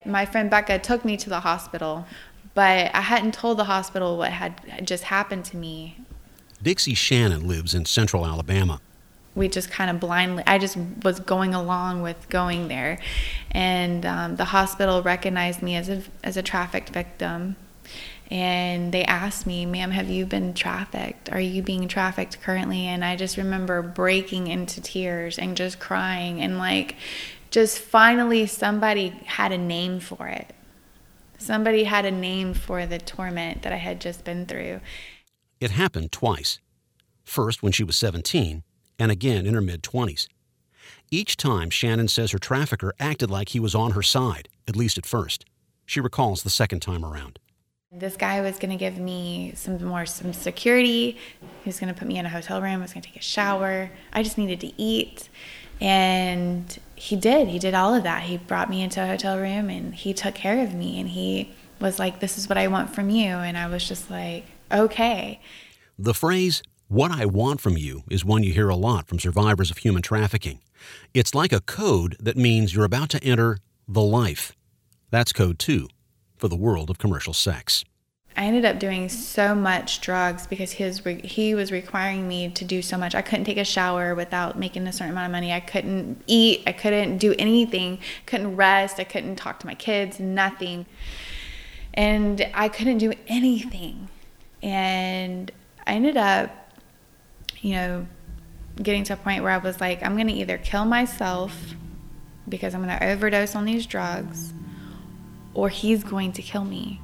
My friend Becca took me to the hospital, but I hadn't told the hospital what had just happened to me. Dixie Shannon lives in central Alabama. We just kind of blindly, I just was going along with going there. And the hospital recognized me as a trafficked victim. And they asked me, "Ma'am, have you been trafficked? Are you being trafficked currently?" And I just remember breaking into tears and just crying. And like, just finally somebody had a name for it. Somebody had a name for the torment that I had just been through. It happened twice. First when she was 17, and again in her mid-20s. Each time, Shannon says her trafficker acted like he was on her side, at least at first. She recalls the second time around. This guy was going to give me some security. He was going to put me in a hotel room. I was going to take a shower. I just needed to eat. And he did. He did all of that. He brought me into a hotel room and he took care of me. And he was like, "This is what I want from you." And I was just like, okay. The phrase, "what I want from you," is one you hear a lot from survivors of human trafficking. It's like a code that means you're about to enter the life. That's code 2 for the world of commercial sex. I ended up doing so much drugs because he was requiring me to do so much. I couldn't take a shower without making a certain amount of money. I couldn't eat. I couldn't do anything. Couldn't rest. I couldn't talk to my kids. Nothing. And I couldn't do anything. And I ended up, getting to a point where I was like, I'm going to either kill myself because I'm going to overdose on these drugs, or he's going to kill me.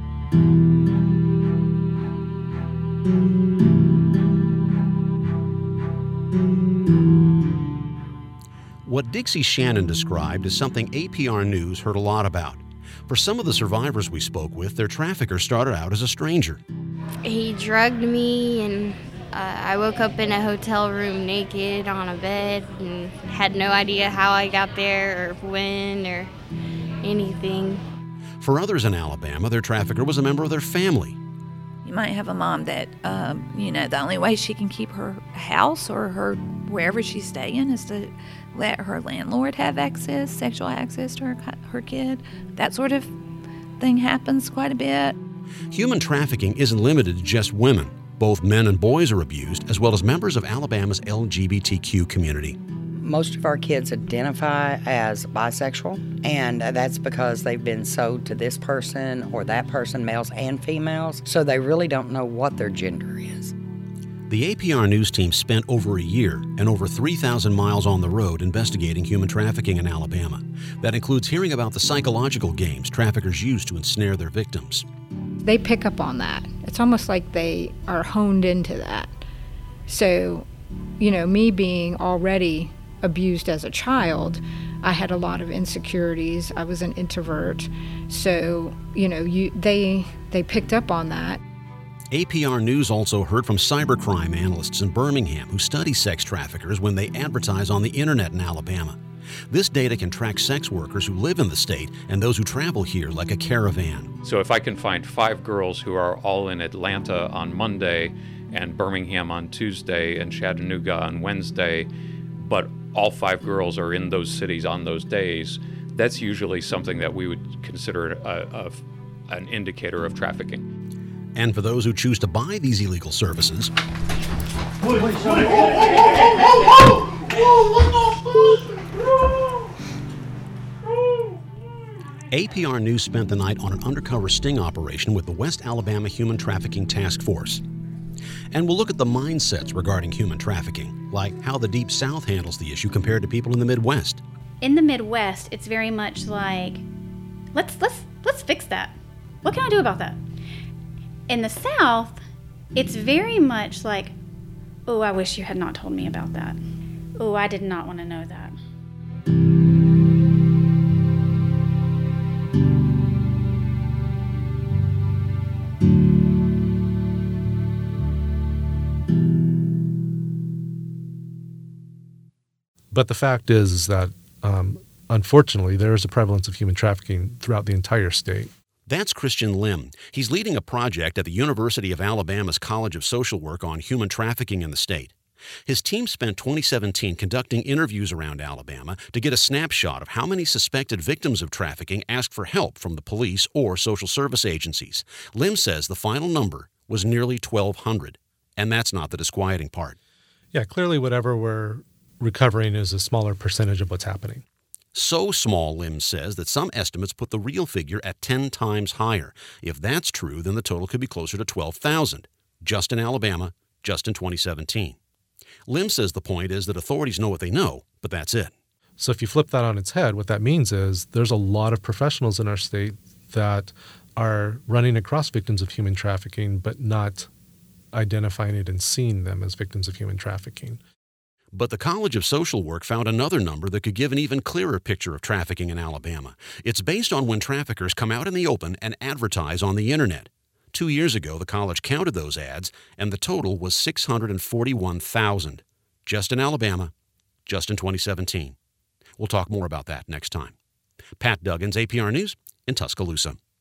What Dixie Shannon described is something APR News heard a lot about. For some of the survivors we spoke with, their trafficker started out as a stranger. He drugged me, and I woke up in a hotel room naked on a bed and had no idea how I got there or when or anything. For others in Alabama, their trafficker was a member of their family. You might have a mom that, the only way she can keep her house or her wherever she's staying is to let her landlord have access, sexual access to her kid. That sort of thing happens quite a bit. Human trafficking isn't limited to just women. Both men and boys are abused, as well as members of Alabama's LGBTQ community. Most of our kids identify as bisexual, and that's because they've been sold to this person or that person, males and females, so they really don't know what their gender is. The APR News team spent over a year and over 3,000 miles on the road investigating human trafficking in Alabama. That includes hearing about the psychological games traffickers use to ensnare their victims. They pick up on that. It's almost like they are honed into that. So, me being already abused as a child, I had a lot of insecurities. I was an introvert. So, they picked up on that. APR News also heard from cybercrime analysts in Birmingham who study sex traffickers when they advertise on the internet in Alabama. This data can track sex workers who live in the state and those who travel here like a caravan. So if I can find 5 girls who are all in Atlanta on Monday and Birmingham on Tuesday and Chattanooga on Wednesday, but all 5 girls are in those cities on those days, that's usually something that we would consider an indicator of trafficking. And for those who choose to buy these illegal services, APR News spent the night on an undercover sting operation with the West Alabama Human Trafficking Task Force. And we'll look at the mindsets regarding human trafficking, like how the Deep South handles the issue compared to people in the Midwest. In the Midwest, it's very much like, let's fix that. What can I do about that? In the South, it's very much like, oh, I wish you had not told me about that. Oh, I did not want to know that. But the fact is that, unfortunately, there is a prevalence of human trafficking throughout the entire state. That's Christian Lim. He's leading a project at the University of Alabama's College of Social Work on human trafficking in the state. His team spent 2017 conducting interviews around Alabama to get a snapshot of how many suspected victims of trafficking asked for help from the police or social service agencies. Lim says the final number was nearly 1,200, and that's not the disquieting part. Yeah, clearly whatever we're recovering is a smaller percentage of what's happening. So small, Lim says, that some estimates put the real figure at 10 times higher. If that's true, then the total could be closer to 12,000, just in Alabama, just in 2017. Lim says the point is that authorities know what they know, but that's it. So if you flip that on its head, what that means is there's a lot of professionals in our state that are running across victims of human trafficking, but not identifying it and seeing them as victims of human trafficking. But the College of Social Work found another number that could give an even clearer picture of trafficking in Alabama. It's based on when traffickers come out in the open and advertise on the internet. 2 years ago, the college counted those ads, and the total was 641,000, just in Alabama, just in 2017. We'll talk more about that next time. Pat Duggins, APR News, in Tuscaloosa.